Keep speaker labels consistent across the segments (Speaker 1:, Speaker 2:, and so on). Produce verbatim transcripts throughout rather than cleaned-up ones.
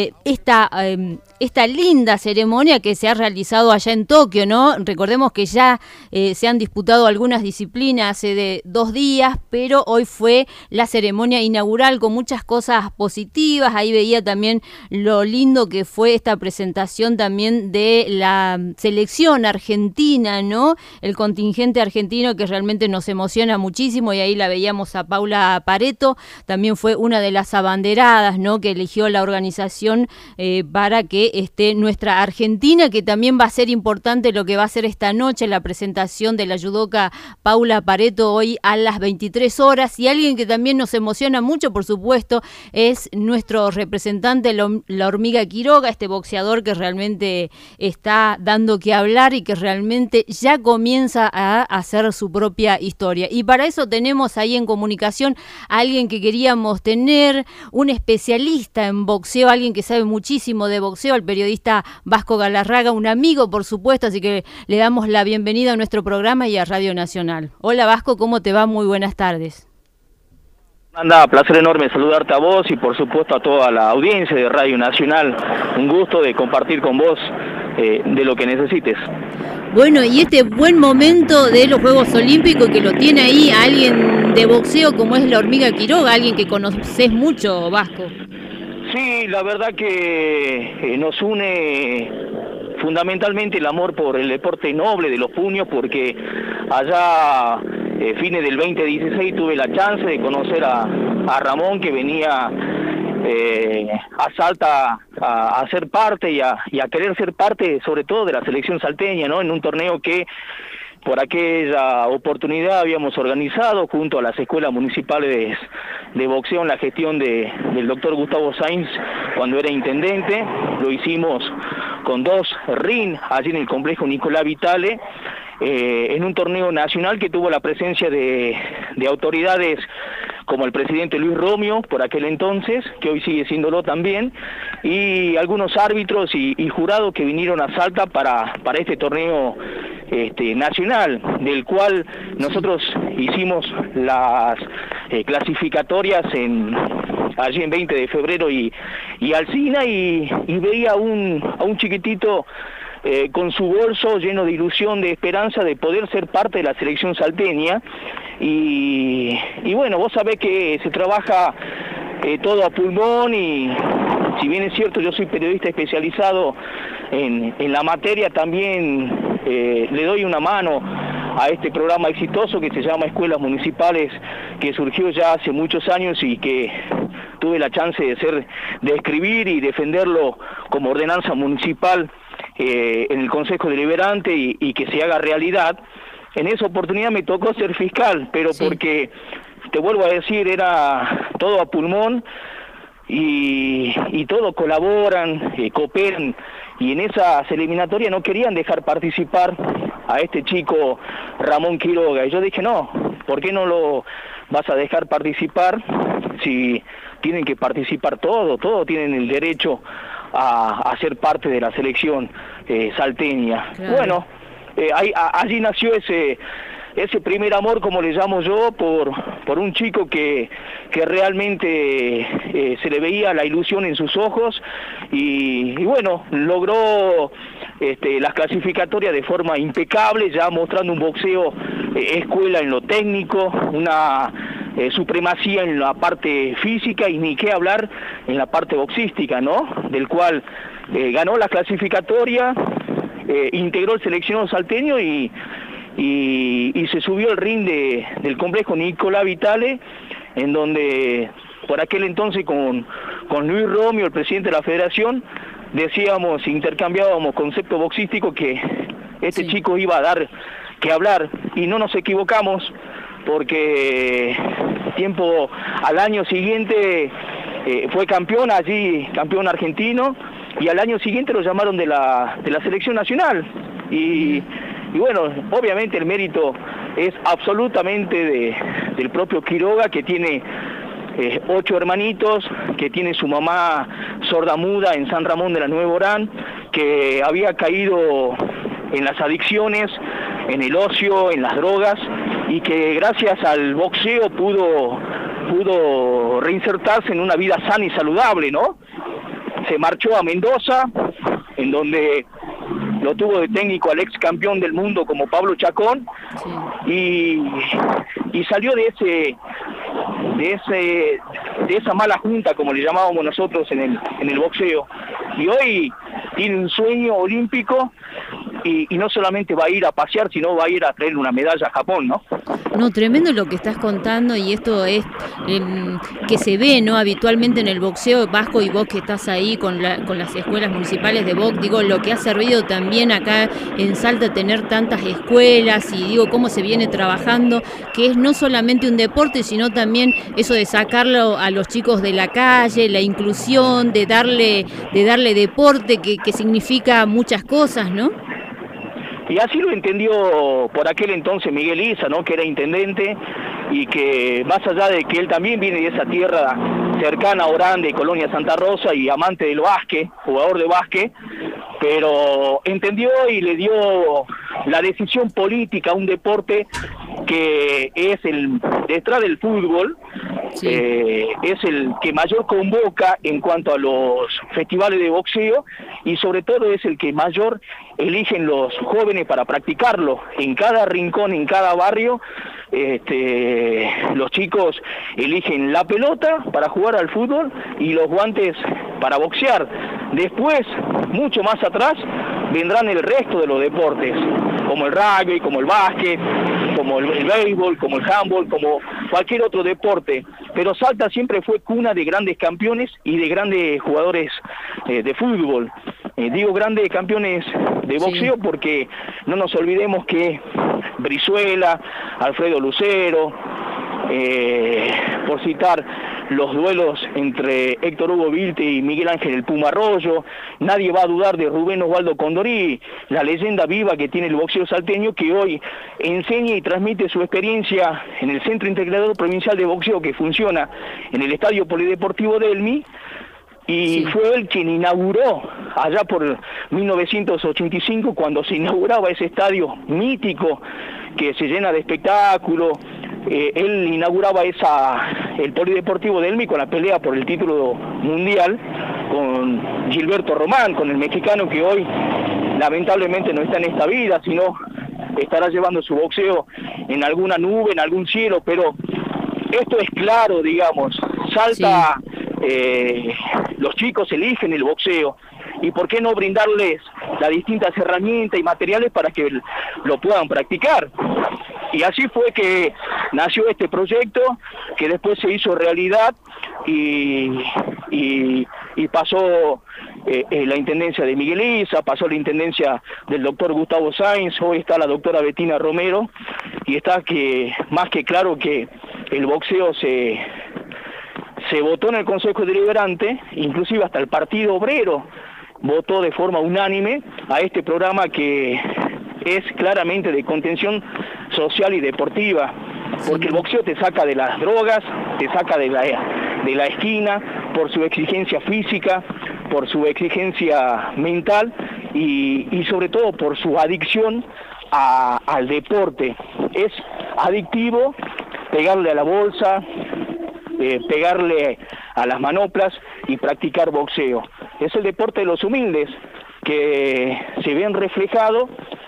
Speaker 1: eh, esta, eh, esta linda ceremonia que se ha realizado allá en Tokio, ¿no? Recordemos que ya eh, se han disputado algunas disciplinas hace de dos días, pero hoy fue la ceremonia inaugural con muchas cosas positivas. Ahí veía también lo lindo que fue esta presentación también de la selección argentina, ¿no? El contingente argentino que realmente nos emociona muchísimo, y ahí la veíamos a Paula Pareto, también fue una de las abanderadas, ¿no? Que eligió la organización eh, para que esté nuestra Argentina, que también va a ser importante lo que va a ser esta noche, la presentación de la judoka Paula Pareto hoy a las veintitrés horas, y alguien que también nos emociona mucho, por supuesto, es nuestro representante, la hormiga Quiroga, este boxeador que realmente está dando que hablar y que realmente ya comienza a hacer su propia historia. Y para eso tenemos ahí en comunicación a alguien que queríamos tener, un especialista en boxeo, alguien que sabe muchísimo de boxeo, el periodista Vasco Galarraga, un amigo, por supuesto, así que le damos la bienvenida a nuestro programa y a Radio Nacional. Hola Vasco, ¿cómo te va? Muy buenas tardes.
Speaker 2: Anda, placer enorme saludarte a vos y por supuesto a toda la audiencia de Radio Nacional. Un gusto de compartir con vos eh, de lo que necesites.
Speaker 1: Bueno, y este buen momento de los Juegos Olímpicos que lo tiene ahí a alguien de boxeo como es la hormiga Quiroga, alguien que conoces mucho, Vasco.
Speaker 2: Sí, la verdad que eh, nos une fundamentalmente el amor por el deporte noble de los puños, porque allá eh, fines del veinte dieciséis tuve la chance de conocer a, a Ramón, que venía eh, a Salta a, a ser parte y a, y a querer ser parte sobre todo de la selección salteña, ¿no? En un torneo que por aquella oportunidad habíamos organizado junto a las escuelas municipales de, de boxeo en la gestión de, del doctor Gustavo Sainz cuando era intendente. Lo hicimos con dos ring allí en el complejo Nicolás Vitale, eh, en un torneo nacional que tuvo la presencia de, de autoridades como el presidente Luis Romeo, por aquel entonces, que hoy sigue siéndolo también, y algunos árbitros y, y jurados que vinieron a Salta para, para este torneo este, nacional, del cual nosotros hicimos las eh, clasificatorias en allí en veinte de febrero y, y Alsina, y, y veía a un, a un chiquitito Eh, con su bolso lleno de ilusión, de esperanza de poder ser parte de la selección salteña. Y, y bueno, vos sabés que se trabaja eh, todo a pulmón, y si bien es cierto yo soy periodista especializado en, en la materia, también eh, le doy una mano a este programa exitoso que se llama Escuelas Municipales, que surgió ya hace muchos años y que tuve la chance de ser, de escribir y defenderlo como ordenanza municipal Eh, en el Consejo Deliberante y, y que se haga realidad. En esa oportunidad me tocó ser fiscal, pero sí, porque, te vuelvo a decir, era todo a pulmón y, y todos colaboran, eh, cooperan, y en esas eliminatorias no querían dejar participar a este chico Ramón Quiroga, y yo dije, no, ¿por qué no lo vas a dejar participar si tienen que participar todos, todos tienen el derecho a, a ser parte de la selección eh, salteña? Claro. Bueno, eh, ahí, a, allí nació ese ese primer amor, como le llamo yo, por por un chico que que realmente eh, se le veía la ilusión en sus ojos, y, y bueno, logró este, las clasificatorias de forma impecable, ya mostrando un boxeo eh, escuela en lo técnico, una Eh, supremacía en la parte física, y ni qué hablar en la parte boxística, ¿no? Del cual eh, ganó la clasificatoria, eh, integró el seleccionado salteño y, y, y se subió al ring de, del complejo Nicolás Vitale, en donde por aquel entonces con, con Luis Romeo, el presidente de la federación, decíamos, intercambiábamos concepto boxístico, que este sí. chico iba a dar que hablar, y no nos equivocamos, porque tiempo al año siguiente eh, fue campeón allí, campeón argentino, y al año siguiente lo llamaron de la de la selección nacional, y, y bueno, obviamente el mérito es absolutamente de, del propio Quiroga, que tiene eh, ocho hermanitos, que tiene su mamá sordamuda en San Ramón de la Nueva Orán, que había caído en las adicciones, en el ocio, en las drogas, y que gracias al boxeo pudo pudo reinsertarse en una vida sana y saludable, ¿no? se marchó a Mendoza, en donde lo tuvo de técnico al ex campeón del mundo como Pablo Chacón, sí. y, y salió de ese de ese de esa mala junta, como le llamábamos nosotros en el en el boxeo, y hoy tiene un sueño olímpico, y, y no solamente va a ir a pasear, sino va a ir a traer una medalla a Japón, ¿no?
Speaker 1: No, tremendo lo que estás contando, y esto es eh, que se ve, ¿no?, habitualmente en el boxeo vasco, y vos que estás ahí con, la, con las escuelas municipales de box, digo, lo que ha servido también acá en Salta tener tantas escuelas, y digo, cómo se viene trabajando, que es no solamente un deporte, sino también eso de sacarlo a los chicos de la calle, la inclusión, de darle, de darle deporte, que, que significa muchas cosas, ¿no?
Speaker 2: Y así lo entendió por aquel entonces Miguel Isa, ¿no?, que era intendente, y que más allá de que él también viene de esa tierra cercana a Orán, Colonia Santa Rosa, y amante del básquet, jugador de básquet, pero entendió y le dio la decisión política a un deporte que es el, detrás del fútbol, sí. eh, es el que mayor convoca en cuanto a los festivales de boxeo, y sobre todo es el que mayor eligen los jóvenes para practicarlo. En cada rincón, en cada barrio, este, los chicos eligen la pelota para jugar al fútbol y los guantes para boxear. Después, mucho más atrás, vendrán el resto de los deportes, como el rugby, como el básquet, como el, el béisbol, como el handball, como cualquier otro deporte. Pero Salta siempre fue cuna de grandes campeones y de grandes jugadores eh, de fútbol. Eh, digo grandes campeones de boxeo, sí, porque no nos olvidemos que Brizuela, Alfredo Lucero, eh, por citar los duelos entre Héctor Hugo Vilte y Miguel Ángel el Puma Arroyo, nadie va a dudar de Rubén Osvaldo Condorí, la leyenda viva que tiene el boxeo salteño, que hoy enseña y transmite su experiencia en el Centro Integrador Provincial de Boxeo, que funciona en el Estadio Polideportivo de Elmi, y sí, fue él quien inauguró, allá por mil novecientos ochenta y cinco, cuando se inauguraba ese estadio mítico que se llena de espectáculo. Eh, él inauguraba esa el Polideportivo de Elmi con la pelea por el título mundial con Gilberto Román, con el mexicano que hoy lamentablemente no está en esta vida, sino estará llevando su boxeo en alguna nube, en algún cielo. Pero esto es claro, digamos, Salta, sí. eh, los chicos eligen el boxeo, y por qué no brindarles las distintas herramientas y materiales para que lo puedan practicar. Y así fue que nació este proyecto, que después se hizo realidad, y, y, y pasó eh, eh, la intendencia de Miguel Isa, pasó la intendencia del doctor Gustavo Sainz, hoy está la doctora Betina Romero, y está que más que claro que el boxeo se, se votó en el Consejo Deliberante, inclusive hasta el Partido Obrero votó de forma unánime a este programa, que es claramente de contención social y deportiva, porque el boxeo te saca de las drogas, te saca de la, de la esquina, por su exigencia física, por su exigencia mental, y, y sobre todo por su adicción a, al deporte. Es adictivo pegarle a la bolsa, eh, pegarle a las manoplas y practicar boxeo. Es el deporte de los humildes, que se ven reflejados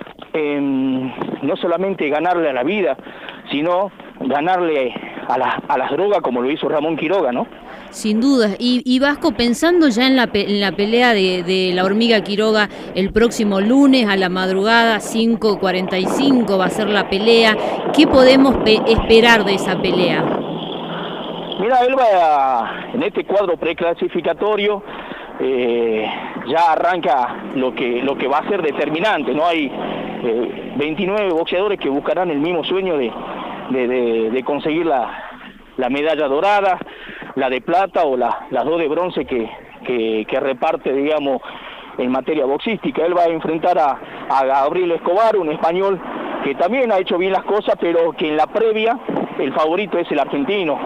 Speaker 2: en no solamente ganarle a la vida, sino ganarle a, la, a las drogas, como lo hizo Ramón Quiroga, ¿no?
Speaker 1: Sin duda. Y, y Vasco, pensando ya en la, pe en la pelea de, de la Hormiga Quiroga el próximo lunes a la madrugada, cinco cuarenta y cinco va a ser la pelea, ¿qué podemos pe esperar de esa pelea?
Speaker 2: Mira, él va en este cuadro preclasificatorio, eh, ya arranca lo que, lo que va a ser determinante, ¿no? Hay eh, veintinueve boxeadores que buscarán el mismo sueño de, de, de, de conseguir la, la medalla dorada, la de plata o la, las dos de bronce que, que, que reparte, digamos, en materia boxística. Él va a enfrentar a, a Gabriel Escobar, un español que también ha hecho bien las cosas, pero que en la previa el favorito es el argentino,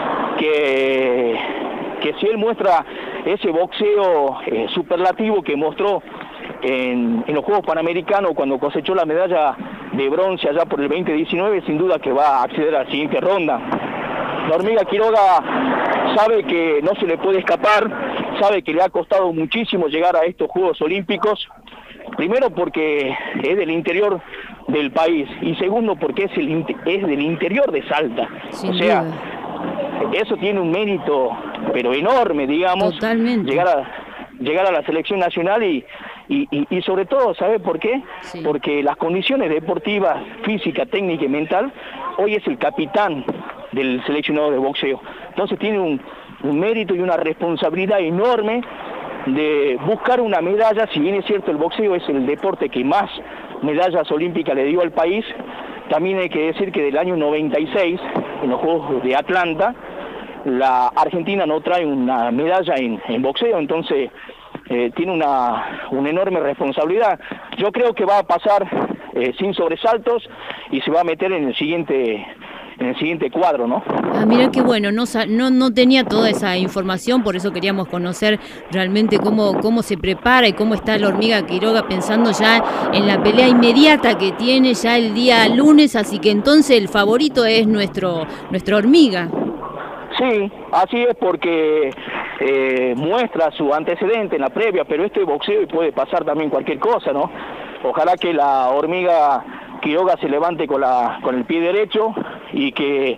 Speaker 2: que, que si él muestra ese boxeo eh, superlativo que mostró en, en los Juegos Panamericanos cuando cosechó la medalla de bronce allá por el veinte diecinueve, sin duda que va a acceder a la siguiente ronda. La Hormiga Quiroga sabe que no se le puede escapar, sabe que le ha costado muchísimo llegar a estos Juegos Olímpicos, primero porque es del interior del país y segundo porque es, el, es del interior de Salta.
Speaker 1: Sin
Speaker 2: o sea,
Speaker 1: duda.
Speaker 2: Eso tiene un mérito, pero enorme, digamos,
Speaker 1: Totalmente.
Speaker 2: llegar a llegar a la selección nacional y, y, y, y sobre todo, ¿sabe por qué?
Speaker 1: Sí.
Speaker 2: Porque las condiciones deportivas, física, técnica y mental, hoy es el capitán del seleccionado de boxeo. Entonces tiene un, un mérito y una responsabilidad enorme de buscar una medalla. Si bien es cierto, el boxeo es el deporte que más medallas olímpicas le dio al país, también hay que decir que del año noventa y seis, en los Juegos de Atlanta, la Argentina no trae una medalla en, en boxeo, entonces eh, tiene una, una enorme responsabilidad. Yo creo que va a pasar eh, sin sobresaltos y se va a meter en el siguiente en el siguiente cuadro, ¿no?
Speaker 1: Ah, mira qué bueno, no, no, no tenía toda esa información, por eso queríamos conocer realmente cómo, cómo se prepara y cómo está la hormiga Quiroga pensando ya en la pelea inmediata que tiene ya el día lunes, así que entonces el favorito es nuestro nuestra hormiga.
Speaker 2: Sí, así es, porque eh, muestra su antecedente en la previa, pero esto es boxeo y puede pasar también cualquier cosa, ¿no? Ojalá que la hormiga Quiroga se levante con la con el pie derecho y que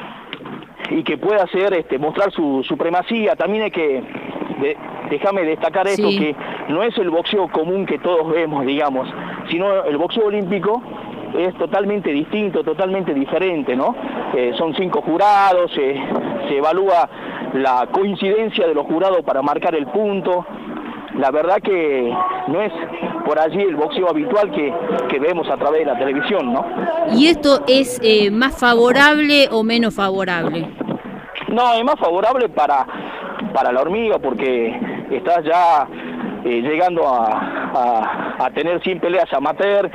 Speaker 2: y que pueda hacer este mostrar su supremacía. También hay que de, déjame destacar esto, sí, que no es el boxeo común que todos vemos, digamos, sino el boxeo olímpico es totalmente distinto, totalmente diferente, ¿no? Eh, son cinco jurados, eh, se evalúa la coincidencia de los jurados para marcar el punto. La verdad que no es por allí el boxeo habitual que, que vemos a través de la televisión, ¿no?
Speaker 1: ¿Y esto es eh, más favorable o menos favorable?
Speaker 2: No, es más favorable para, para la hormiga, porque está ya eh, llegando a, a, a tener cien peleas amateur,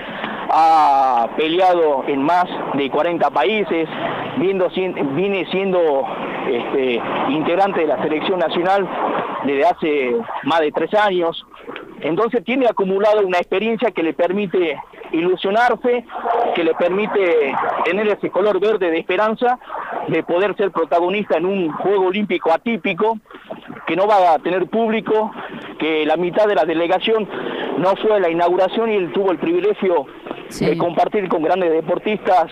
Speaker 2: ha peleado en más de cuarenta países, viendo, viene siendo este, integrante de la selección nacional desde hace más de tres años, entonces tiene acumulado una experiencia que le permite ilusionarse, que le permite tener ese color verde de esperanza, de poder ser protagonista en un juego olímpico atípico, que no va a tener público, que la mitad de la delegación no fue a la inauguración y él tuvo el privilegio sí. de compartir con grandes deportistas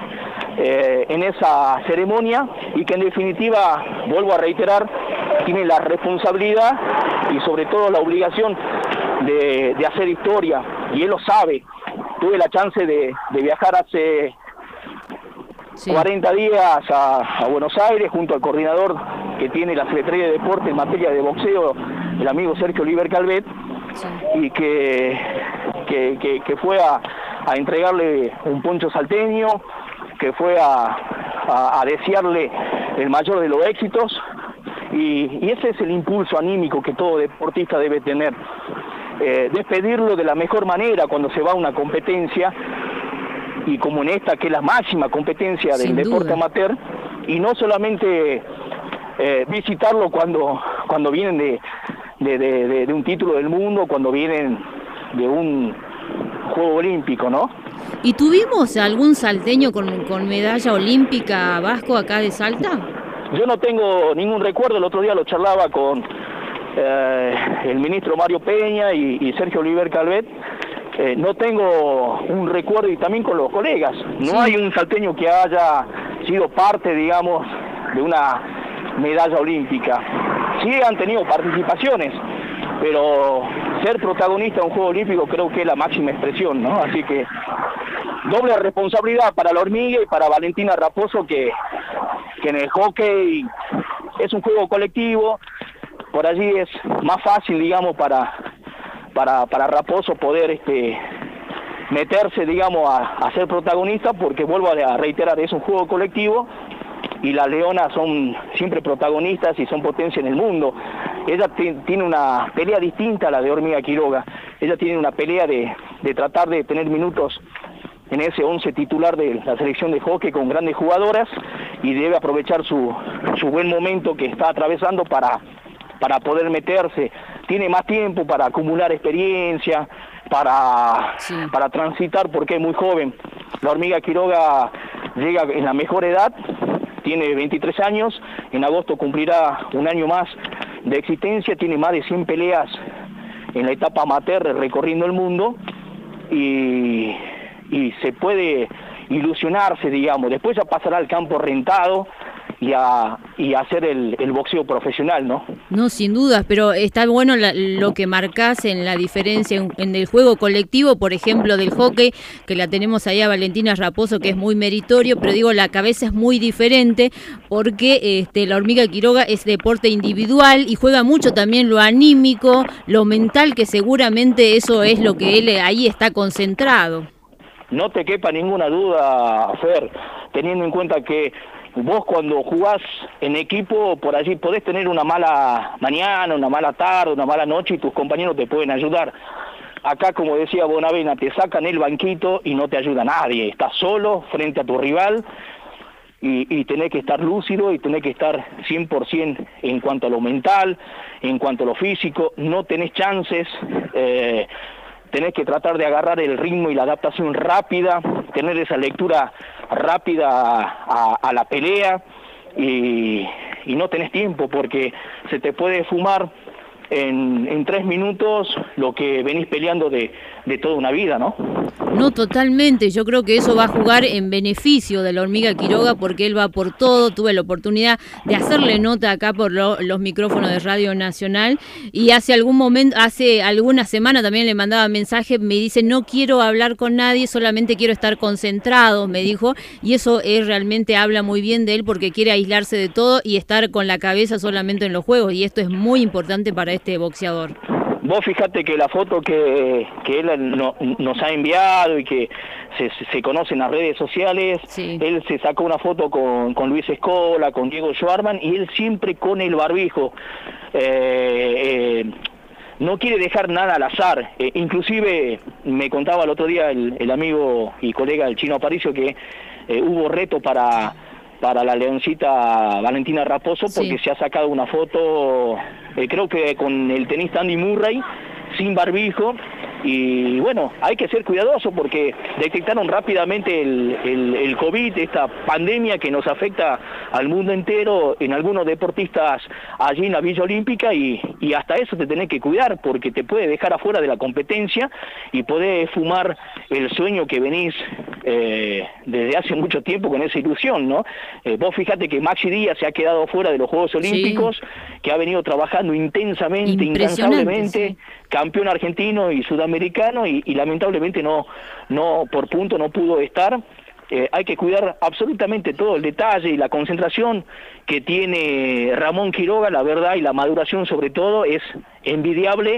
Speaker 2: eh, en esa ceremonia, y que en definitiva, vuelvo a reiterar, tiene la responsabilidad y sobre todo la obligación de, de hacer historia, y él lo sabe. Tuve la chance de, de viajar hace sí. cuarenta días a, a Buenos Aires junto al coordinador que tiene la Secretaría de Deporte en materia de boxeo, el amigo Sergio Oliver Calvet, sí. y que, que, que, que fue a, a entregarle un poncho salteño, que fue a, a, a desearle el mayor de los éxitos, y, y ese es el impulso anímico que todo deportista debe tener. Eh, despedirlo de la mejor manera cuando se va a una competencia, y como en esta, que es la máxima competencia del deporte amateur, y no solamente eh, visitarlo cuando cuando vienen de, de, de, de, de un título del mundo, cuando vienen de un juego olímpico, ¿no?
Speaker 1: ¿Y tuvimos algún salteño con, con medalla olímpica vasco acá de Salta?
Speaker 2: Yo no tengo ningún recuerdo. El otro día lo charlaba con eh, el ministro Mario Peña y, y Sergio Oliver Calvet. Eh, no tengo un recuerdo, y también con los colegas. No sí. hay un salteño que haya sido parte, digamos, de una medalla olímpica. Sí han tenido participaciones, pero ser protagonista de un juego olímpico creo que es la máxima expresión, ¿no? Así que doble responsabilidad para la hormiga y para Valentina Raposo, que, que en el hockey es un juego colectivo. Por allí es más fácil, digamos, para para para Raposo poder este meterse, digamos, a, a ser protagonista, porque vuelvo a reiterar, es un juego colectivo y las leonas son siempre protagonistas y son potencia en el mundo. Ella tiene una pelea distinta a la de Hormiga Quiroga. Ella tiene una pelea de, de tratar de tener minutos en ese once titular de la selección de hockey con grandes jugadoras, y debe aprovechar su, su buen momento que está atravesando para, para poder meterse. Tiene más tiempo para acumular experiencia, para, sí. para transitar, porque es muy joven. La Hormiga Quiroga llega en la mejor edad, tiene veintitrés años, en agosto cumplirá un año más de existencia, tiene más de cien peleas en la etapa amateur recorriendo el mundo y, y se puede ilusionarse, digamos, después ya pasará al campo rentado y a, y a hacer el, el boxeo profesional, ¿no?
Speaker 1: No, sin dudas, pero está bueno la, lo que marcás en la diferencia en, en el juego colectivo, por ejemplo, del hockey, que la tenemos ahí a Valentina Raposo, que es muy meritorio, pero digo, la cabeza es muy diferente porque este, la hormiga Quiroga es deporte individual y juega mucho también lo anímico, lo mental, que seguramente eso es lo que él ahí está concentrado.
Speaker 2: No te quepa ninguna duda, Fer, teniendo en cuenta que vos cuando jugás en equipo, por allí podés tener una mala mañana, una mala tarde, una mala noche y tus compañeros te pueden ayudar. Acá, como decía Bonavena, te sacan el banquito y no te ayuda nadie. Estás solo frente a tu rival y, y tenés que estar lúcido y tenés que estar cien por ciento en cuanto a lo mental, en cuanto a lo físico. No tenés chances, eh, tenés que tratar de agarrar el ritmo y la adaptación rápida, tener esa lectura rápida a, a la pelea y, y no tenés tiempo porque se te puede fumar en, en tres minutos lo que venís peleando de, de toda una vida, ¿no?
Speaker 1: No, totalmente. Yo creo que eso va a jugar en beneficio de la hormiga Quiroga porque él va por todo. Tuve la oportunidad de hacerle nota acá por lo, los micrófonos de Radio Nacional y hace algún momento, hace alguna semana también le mandaba mensaje, me dice, no quiero hablar con nadie, solamente quiero estar concentrado, me dijo, y eso es, realmente habla muy bien de él porque quiere aislarse de todo y estar con la cabeza solamente en los juegos, y esto es muy importante para este boxeador.
Speaker 2: Vos fijate que la foto que, que él no, nos ha enviado y que se, se conoce en las redes sociales, sí. Él se sacó una foto con, con Luis Escola, con Diego Schwarman, y él siempre con el barbijo. Eh, eh, no quiere dejar nada al azar. Eh, inclusive me contaba el otro día el, el amigo y colega del Chino Aparicio que eh, hubo reto para... para la leoncita Valentina Raposo, porque sí. Se ha sacado una foto, eh, creo que con el tenista Andy Murray, sin barbijo, y bueno, hay que ser cuidadoso porque detectaron rápidamente el, el, el COVID, esta pandemia que nos afecta al mundo entero, en algunos deportistas allí en la Villa Olímpica, y, y hasta eso te tenés que cuidar porque te puede dejar afuera de la competencia y podés fumar el sueño que venís eh, desde hace mucho tiempo con esa ilusión, ¿no? Eh, vos fíjate que Maxi Díaz se ha quedado fuera de los Juegos Olímpicos, sí. Que ha venido trabajando intensamente, incansablemente, sí. Campeón argentino y sudamericano, y, y lamentablemente no, no por punto no pudo estar. Eh, hay que cuidar absolutamente todo el detalle y la concentración que tiene Ramón Quiroga, la verdad, y la maduración sobre todo es envidiable.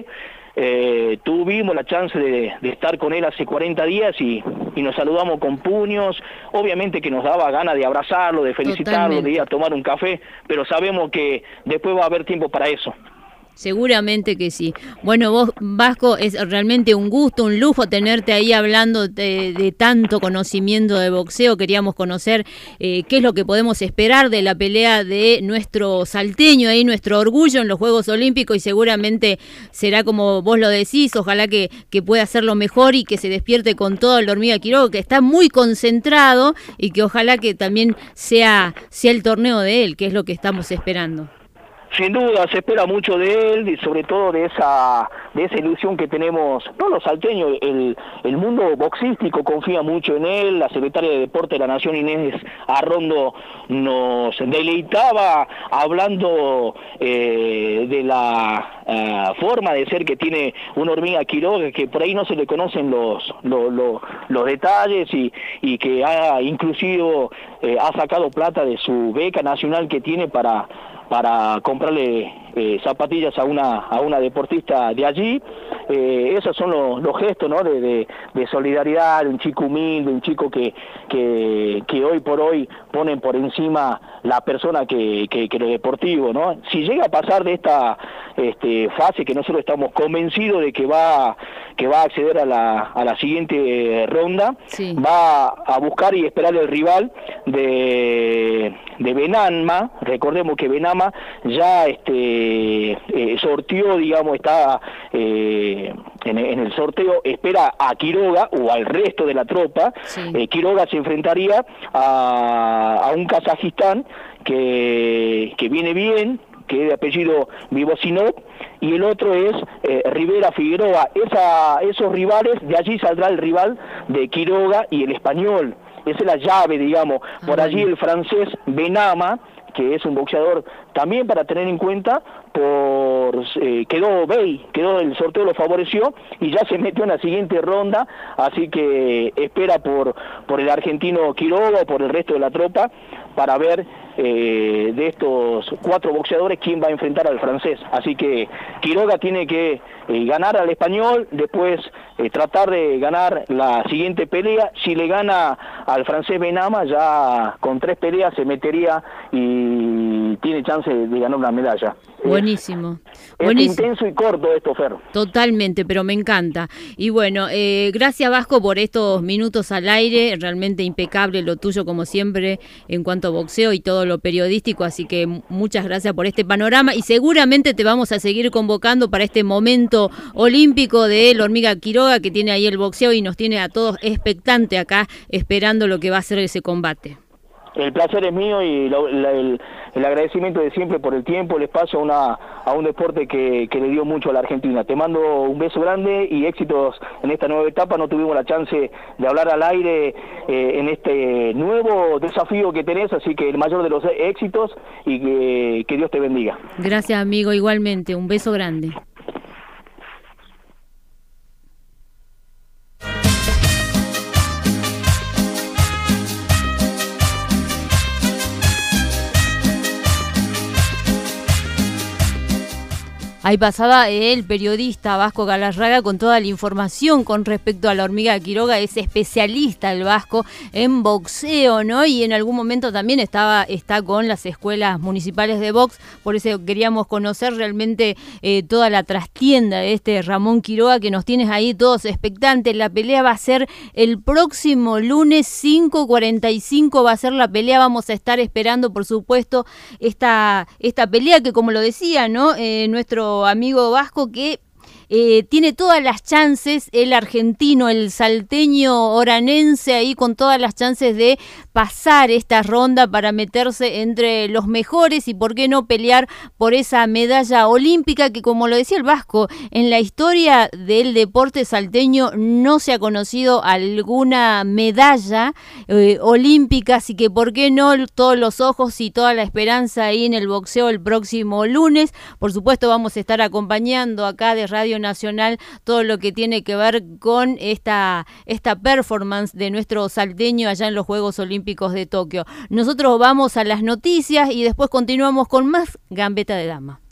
Speaker 2: Eh, tuvimos la chance de, de estar con él hace cuarenta días y, y nos saludamos con puños, obviamente que nos daba ganas de abrazarlo, de felicitarlo, Totalmente. De ir a tomar un café, pero sabemos que después va a haber tiempo para eso.
Speaker 1: Seguramente que sí. Bueno, vos, Vasco, es realmente un gusto, un lujo tenerte ahí hablando de, de tanto conocimiento de boxeo. Queríamos conocer eh, qué es lo que podemos esperar de la pelea de nuestro salteño, ahí nuestro orgullo en los Juegos Olímpicos, y seguramente será como vos lo decís, ojalá que, que pueda hacerlo mejor y que se despierte con todo el hormiga Quiroga, que está muy concentrado, y que ojalá que también sea, sea el torneo de él, que es lo que estamos esperando.
Speaker 2: Sin duda, se espera mucho de él y sobre todo de esa de esa ilusión que tenemos, no los salteños, el, el mundo boxístico confía mucho en él. La secretaria de Deporte de la Nación, Inés Arrondo, nos deleitaba hablando eh, de la uh, forma de ser que tiene una hormiga Quiroga, que por ahí no se le conocen los, los, los, los detalles, y, y que ha inclusive eh, ha sacado plata de su beca nacional que tiene para para comprarle eh, zapatillas a una a una deportista de allí. Eh, esos son los, los gestos, ¿no? de, de, de solidaridad, de un chico humilde, un chico que, que, que hoy por hoy ponen por encima la persona que, que, que lo deportivo, ¿no? Si llega a pasar de esta este, fase, que nosotros estamos convencidos de que va que va a acceder a la, a la siguiente ronda, sí. Va a buscar y esperar el rival de, de Benama. Recordemos que Benama ya este, eh, sortió, digamos, está eh, eh, en, en el sorteo espera a Quiroga o al resto de la tropa. Sí. Eh, Quiroga se enfrentaría a, a un Kazajistán que, que viene bien, que es de apellido Vivosinov, y el otro es eh, Rivera Figueroa. Esa, esos rivales, de allí saldrá el rival de Quiroga y el español. Esa es la llave, digamos. Por allí el francés Benama, que es un boxeador también para tener en cuenta, por eh, quedó Bey, quedó el sorteo lo favoreció y ya se metió en la siguiente ronda, así que espera por por el argentino Quiroga o por el resto de la tropa para ver eh, de estos cuatro boxeadores quién va a enfrentar al francés. Así que Quiroga tiene que eh, ganar al español, después eh, tratar de ganar la siguiente pelea. Si le gana al francés Benama, ya con tres peleas se metería y tiene chance de ganar una medalla.
Speaker 1: Buenísimo.
Speaker 2: Es
Speaker 1: Buenísimo.
Speaker 2: Intenso y corto esto, Fer.
Speaker 1: Totalmente, pero me encanta. Y bueno, eh, gracias Vasco por estos minutos al aire, realmente impecable lo tuyo como siempre en cuanto a boxeo y todo lo periodístico, así que muchas gracias por este panorama y seguramente te vamos a seguir convocando para este momento olímpico de la Hormiga Quiroga que tiene ahí el boxeo y nos tiene a todos expectantes acá esperando lo que va a ser ese combate.
Speaker 2: El placer es mío y lo, la, el, el agradecimiento de siempre por el tiempo, el espacio a, una, a un deporte que, que le dio mucho a la Argentina. Te mando un beso grande y éxitos en esta nueva etapa. No tuvimos la chance de hablar al aire eh, en este nuevo desafío que tenés, así que el mayor de los éxitos y que, que Dios te bendiga.
Speaker 1: Gracias amigo, igualmente, un beso grande. Ahí pasaba el periodista Vasco Galarraga con toda la información con respecto a la Hormiga Quiroga, es especialista el Vasco en boxeo, ¿no? Y en algún momento también estaba está con las escuelas municipales de box, por eso queríamos conocer realmente eh, toda la trastienda de este Ramón Quiroga que nos tienes ahí todos expectantes. La pelea va a ser el próximo lunes cinco cuarenta y cinco, va a ser la pelea, vamos a estar esperando por supuesto esta, esta pelea que como lo decía, ¿no? Eh, nuestro amigo Vasco que Eh, tiene todas las chances, el argentino, el salteño oranense ahí con todas las chances de pasar esta ronda para meterse entre los mejores y por qué no pelear por esa medalla olímpica que como lo decía el Vasco, en la historia del deporte salteño no se ha conocido alguna medalla eh, olímpica, así que por qué no todos los ojos y toda la esperanza ahí en el boxeo el próximo lunes. Por supuesto vamos a estar acompañando acá de Radio Nacional todo lo que tiene que ver con esta, esta performance de nuestro salteño allá en los Juegos Olímpicos de Tokio. Nosotros vamos a las noticias y después continuamos con más Gambeta de Dama.